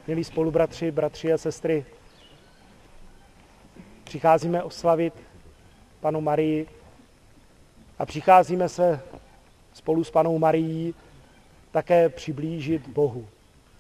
Milí spolubratři, bratři a sestry, přicházíme oslavit Pannu Marii a přicházíme se spolu s Pannou Marií také přiblížit Bohu.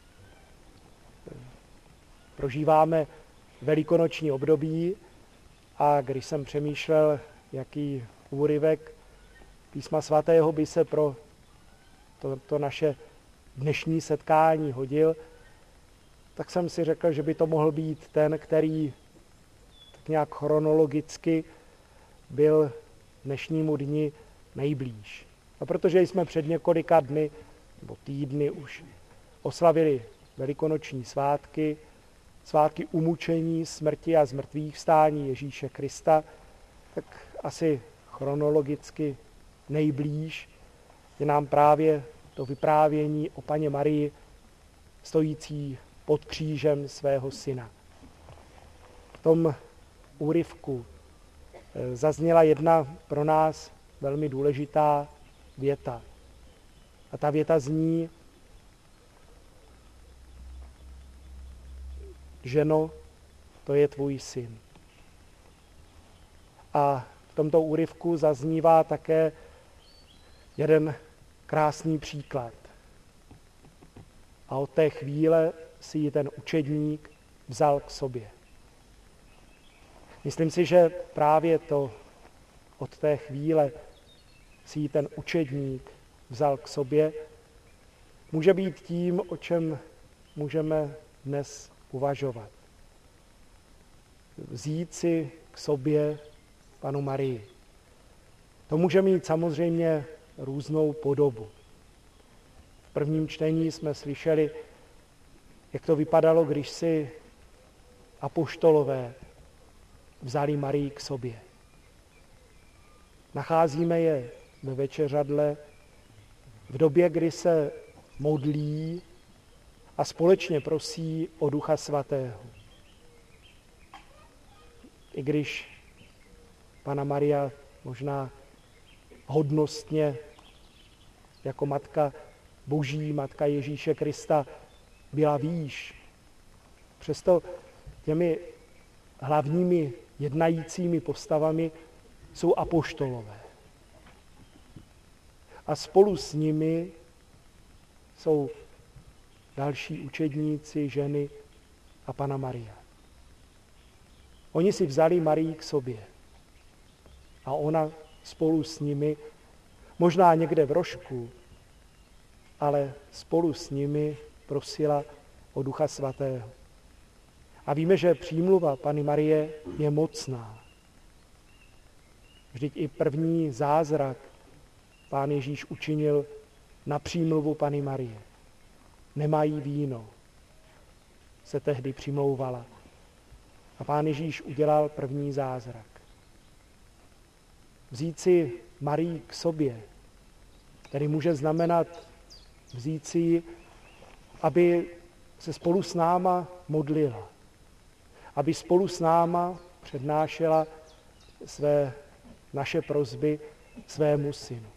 Prožíváme velikonoční období a když jsem přemýšlel, jaký úryvek Písma svatého by se pro to naše dnešní setkání hodil, tak jsem si řekl, že by to mohl být ten, který tak nějak chronologicky byl dnešnímu dni nejblíž. A protože jsme před několika dny nebo týdny už oslavili velikonoční svátky, svátky umučení, smrti a zmrtvýchvstání Ježíše Krista, tak asi chronologicky nejblíž je nám právě to vyprávění o Panně Marii stojící pod křížem svého syna. V tom úryvku zazněla jedna pro nás velmi důležitá věta. A ta věta zní: ženo, to je tvůj syn. A v tomto úryvku zaznívá také jeden krásný příklad. A od té chvíle si ji ten učedník vzal k sobě. Myslím si, že právě to od té chvíle si ji ten učedník vzal k sobě může být tím, o čem můžeme dnes uvažovat. Vzít si k sobě Pannu Marii. To může mít samozřejmě různou podobu. V prvním čtení jsme slyšeli, jak to vypadalo, když si apoštolové vzali Marii k sobě. Nacházíme je ve večeřadle v době, kdy se modlí a společně prosí o Ducha Svatého. I když Panna Maria možná hodnostně jako Matka Boží, Matka Ježíše Krista byla výš. Přesto těmi hlavními jednajícími postavami jsou apoštolové. A spolu s nimi jsou další učedníci, ženy a Panna Maria. Oni si vzali Marii k sobě a ona spolu s nimi, možná někde v rožku, ale spolu s nimi prosila o Ducha Svatého. A víme, že přímluva Panny Marie je mocná. Vždyť i první zázrak Pán Ježíš učinil na přímluvu Panny Marie. Nemají víno, se tehdy přimlouvala. A Pán Ježíš udělal první zázrak. Vzít si Marii k sobě, tedy může znamenat vzít si ji, aby se spolu s náma modlila, aby spolu s náma přednášela naše prosby svému synu.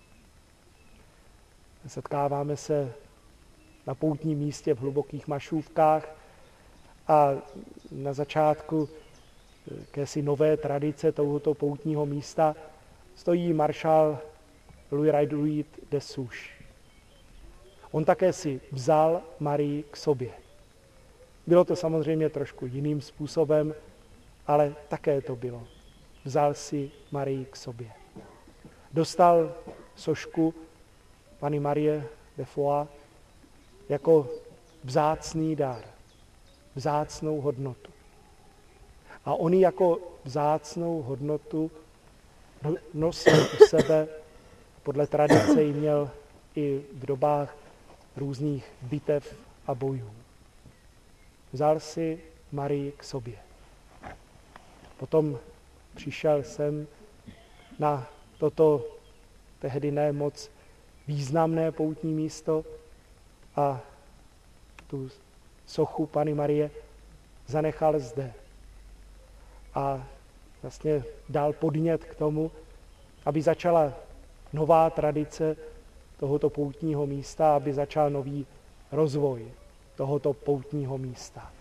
Setkáváme se na poutním místě v Hlubokých Mašůvkách a na začátku jakési nové tradice tohoto poutního místa stojí maršál Louis de Souche. On také si vzal Marii k sobě. Bylo to samozřejmě trošku jiným způsobem, ale také to bylo. Vzal si Marii k sobě. Dostal sošku Panny Marie de Foix jako vzácný dar, vzácnou hodnotu. A on ji jako vzácnou hodnotu nosil u sebe, podle tradice ji měl i v dobách různých bitev a bojů. Vzal si Marii k sobě. Potom přišel sem na toto tehdy ne moc významné poutní místo a tu sochu Panny Marie zanechal zde. A vlastně dal podnět k tomu, aby začala nová tradice tohoto poutního místa, aby začal nový rozvoj tohoto poutního místa.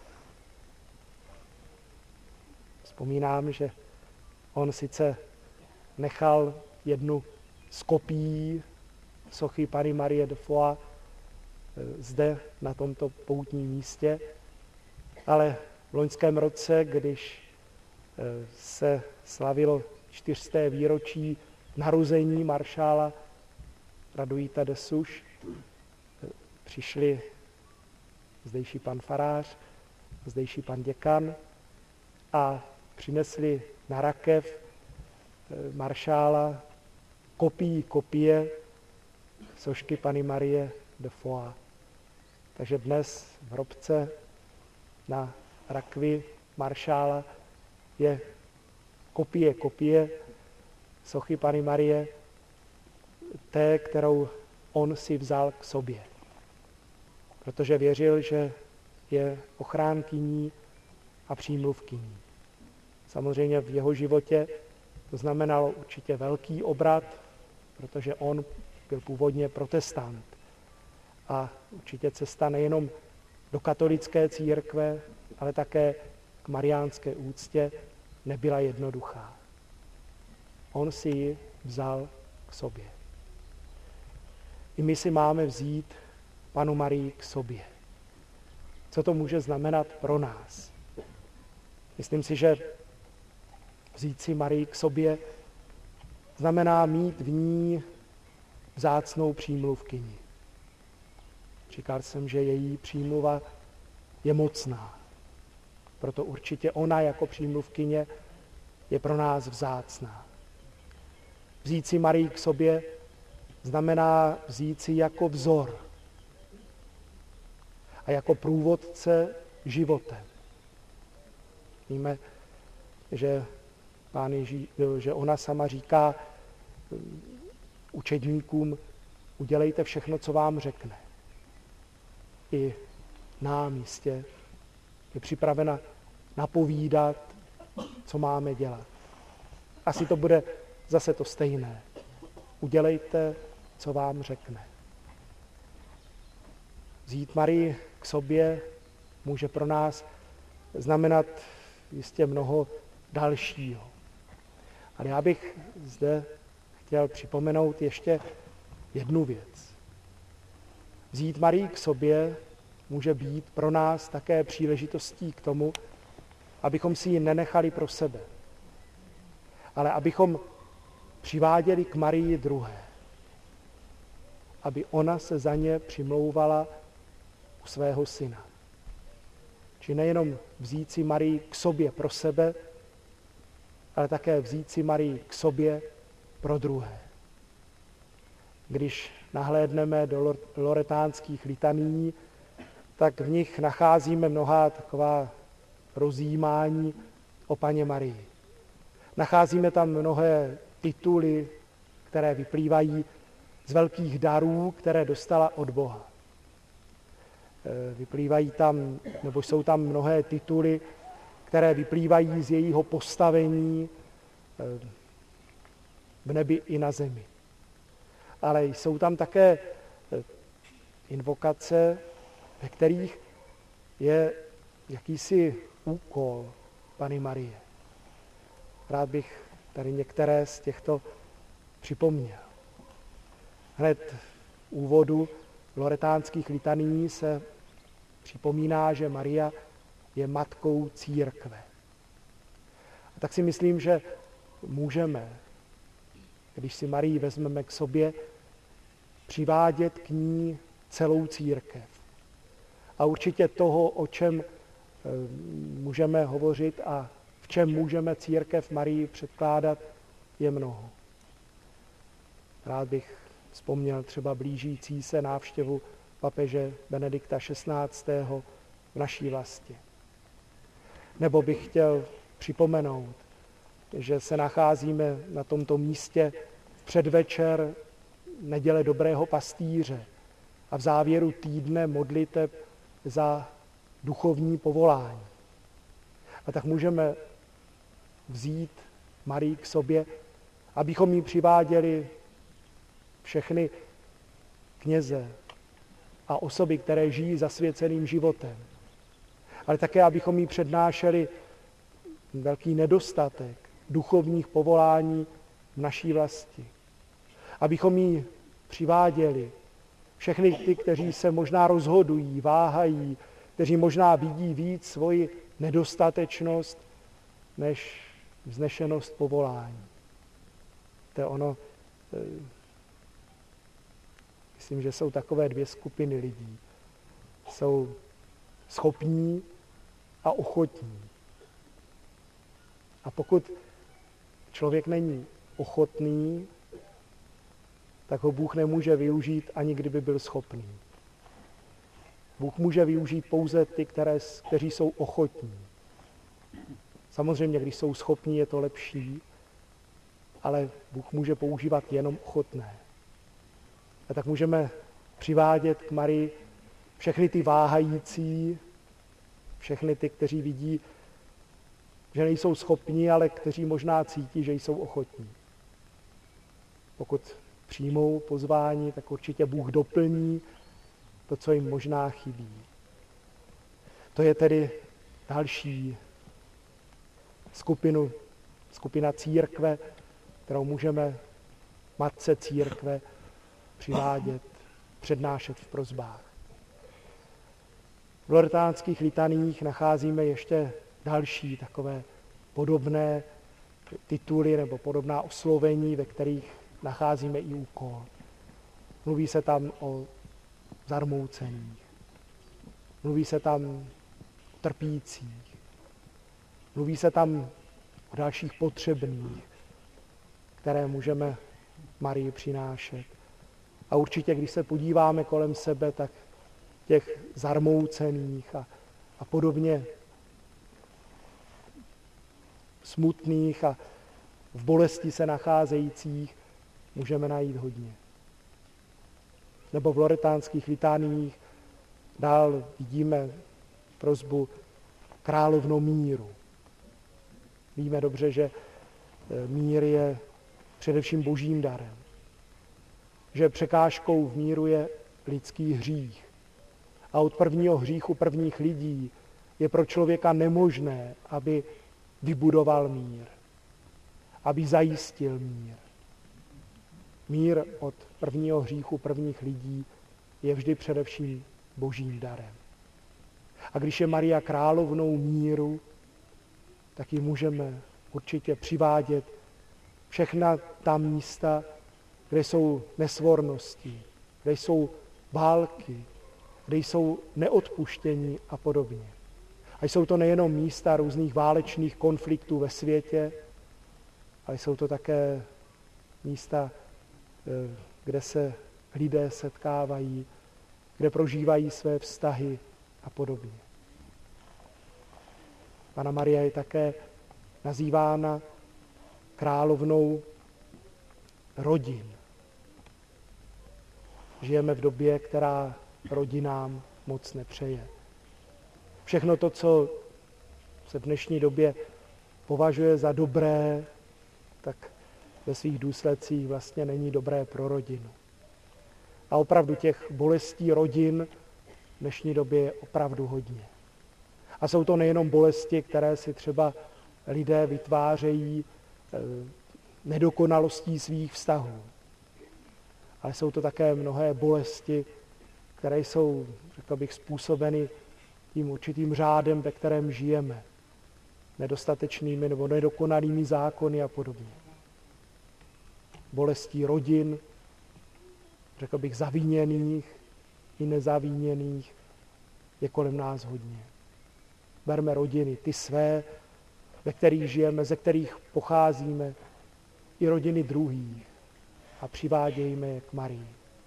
Vzpomínám, že on sice nechal jednu z kopií sochy Panny Marie de Foix zde na tomto poutním místě, ale v loňském roce, když se slavilo 400. výročí narození maršála Radoita de Souche, přišli zdejší pan farář, zdejší pan děkan a přinesli na rakev maršála kopie sošky Panny Marie de Foix. Takže dnes v hrobce na rakvi maršála je kopie sochy Panny Marie, té, kterou on si vzal k sobě. Protože věřil, že je ochránkyní a přímluvkyní. Samozřejmě v jeho životě to znamenalo určitě velký obrat, protože on byl původně protestant. A určitě cesta nejenom do katolické církve, ale také k mariánské úctě nebyla jednoduchá. On si ji vzal k sobě. I my si máme vzít Pannu Marii k sobě. Co to může znamenat pro nás? Myslím si, že vzít si Marii k sobě znamená mít v ní vzácnou přímluvkyni. Říkal jsem, že její přímluva je mocná. Proto určitě ona jako přímluvkyně je pro nás vzácná. Vzít si Marii k sobě znamená vzít si jako vzor a jako průvodce životem. Víme, že že ona sama říká učedníkům, udělejte všechno, co vám řekne. I nám jistě je připravena napovídat, co máme dělat. Asi to bude zase to stejné. Udělejte, co vám řekne. Vzít Marii k sobě může pro nás znamenat jistě mnoho dalšího. Ale já bych zde chtěl připomenout ještě jednu věc. Vzít Marii k sobě může být pro nás také příležitostí k tomu, abychom si ji nenechali pro sebe, ale abychom přiváděli k Marii druhé. Aby ona se za ně přimlouvala u svého syna. Či nejenom vzít si Marii k sobě pro sebe, ale také vzít si Marii k sobě pro druhé. Když nahlédneme do loretánských litanií, tak v nich nacházíme mnohá taková rozjímání o Panně Marii. Nacházíme tam mnohé tituly, které vyplývají z velkých darů, které dostala od Boha. Vyplývají tam, nebo jsou tam mnohé tituly, které vyplývají z jejího postavení v nebi i na zemi. Ale jsou tam také invokace, ve kterých je jakýsi úkol Panny Marie. Rád bych tady některé z těchto připomněl. Hned v úvodu loretánských litanií se připomíná, že Maria je matkou církve. A tak si myslím, že můžeme, když si Marii vezmeme k sobě, přivádět k ní celou církev. A určitě toho, o čem můžeme hovořit a v čem můžeme církev Marii předkládat, je mnoho. Rád bych vzpomněl třeba blížící se návštěvu papeže Benedikta XVI. V naší vlasti. Nebo bych chtěl připomenout, že se nacházíme na tomto místě v předvečer neděle dobrého pastýře a v závěru týdne modliteb za duchovní povolání. A tak můžeme vzít Marii k sobě, abychom jí přiváděli všechny kněze a osoby, které žijí zasvěceným životem. Ale také, abychom jí přednášeli velký nedostatek duchovních povolání v naší vlasti. Abychom jí přiváděli všechny ty, kteří se možná rozhodují, váhají, kteří možná vidí víc svoji nedostatečnost než vznešenost povolání. To je ono, myslím, že jsou takové dvě skupiny lidí. Jsou schopní a ochotní. A pokud člověk není ochotný, tak ho Bůh nemůže využít, ani kdyby byl schopný. Bůh může využít pouze ty, kteří jsou ochotní. Samozřejmě, když jsou schopní, je to lepší, ale Bůh může používat jenom ochotné. A tak můžeme přivádět k Marii všechny ty váhající, všechny ty, kteří vidí, že nejsou schopní, ale kteří možná cítí, že jsou ochotní. Pokud přijmou pozvání, tak určitě Bůh doplní to, co jim možná chybí. To je tedy další skupina církve, kterou můžeme matce církve přivádět, přednášet v prosbách. V loretánských litaních nacházíme ještě další takové podobné tituly nebo podobná oslovení, ve kterých nacházíme i úkol. Mluví se tam o zarmoucených, mluví se tam o trpících, mluví se tam o dalších potřebných, které můžeme Marii přinášet. A určitě, když se podíváme kolem sebe, tak těch zarmoucených a podobně smutných a v bolesti se nacházejících můžeme najít hodně. Nebo v loretánských litániích dál vidíme prosbu královno míru. Víme dobře, že mír je především božím darem. Že překážkou v míru je lidský hřích. A od prvního hříchu prvních lidí je pro člověka nemožné, aby vybudoval mír, aby zajistil mír. Mír od prvního hříchu prvních lidí je vždy především božím darem. A když je Maria královnou míru, tak ji můžeme určitě přivádět všechna ta místa, kde jsou nesvornosti, kde jsou války, kde jsou neodpuštění a podobně. A jsou to nejenom místa různých válečných konfliktů ve světě, ale jsou to také místa, kde se lidé setkávají, kde prožívají své vztahy a podobně. Panna Maria je také nazývána královnou rodin. Žijeme v době, která rodinám moc nepřeje. Všechno to, co se v dnešní době považuje za dobré, tak ve svých důsledcích vlastně není dobré pro rodinu. A opravdu těch bolestí rodin v dnešní době je opravdu hodně. A jsou to nejenom bolesti, které si třeba lidé vytvářejí nedokonalostí svých vztahů, ale jsou to také mnohé bolesti, které jsou, řekl bych, způsobeny tím určitým řádem, ve kterém žijeme, nedostatečnými nebo nedokonalými zákony a podobně. Bolestí rodin, řekl bych, zaviněných i nezaviněných, je kolem nás hodně. Berme rodiny, ty své, ve kterých žijeme, ze kterých pocházíme, i rodiny druhých a přivádějme je k Marii.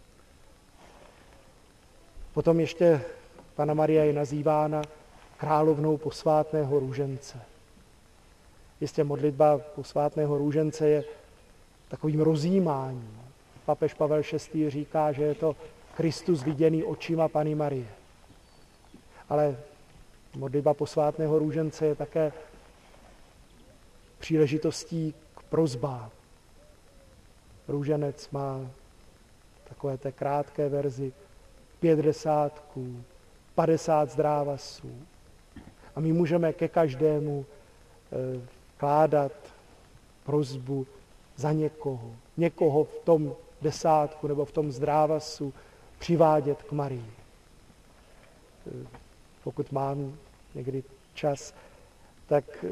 Potom ještě Panna Maria je nazývána královnou posvátného růžence. Jistě modlitba posvátného růžence je takovým rozjímáním. Papež Pavel VI. Říká, že je to Kristus viděný očima Panny Marie. Ale modlitba posvátného růžence je také příležitostí k prosbám. Růženec má takové té krátké verzi 5 desátků, 50 zdrávasů. A my můžeme ke každému vkládat prosbu za někoho. Někoho v tom desátku nebo v tom zdrávasu přivádět k Marii. Pokud mám někdy čas, tak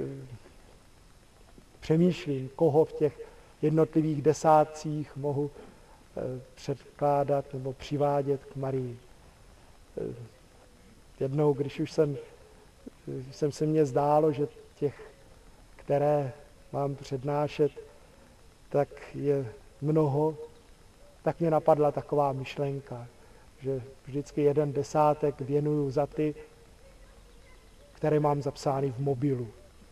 přemýšlím, koho v těch jednotlivých desátcích mohu předkládat nebo přivádět k Marii. Jednou, když už jsem se mně zdálo, že těch, které mám přednášet, tak je mnoho, tak mě napadla taková myšlenka, že vždycky 1 desátek věnuju za ty, které mám zapsány v mobilu.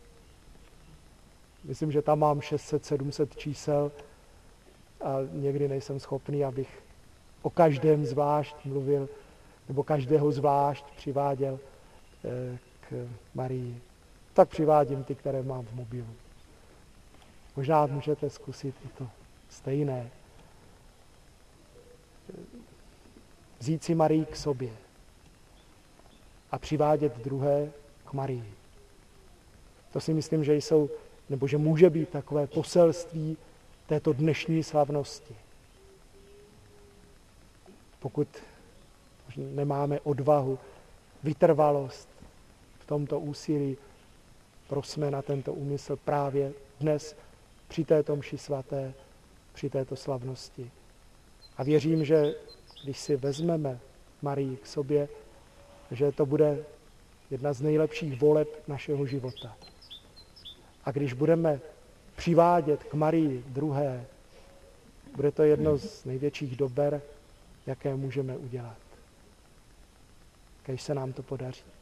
Myslím, že tam mám 600-700 čísel a někdy nejsem schopný, abych o každém zvlášť mluvil, nebo každého zvlášť přiváděl k Marii. Tak přivádím ty, které mám v mobilu. Možná můžete zkusit i to stejné. Vzít si Marii k sobě a přivádět druhé k Marii. To si myslím, že že může být takové poselství této dnešní slavnosti. Pokud nemáme odvahu, vytrvalost v tomto úsilí, prosme na tento úmysl právě dnes při této mši svaté, při této slavnosti. A věřím, že když si vezmeme Marii k sobě, že to bude jedna z nejlepších voleb našeho života. A když budeme přivádět k Marii druhé, bude to jedno z největších dober, jaké můžeme udělat. Kéž se nám to podaří.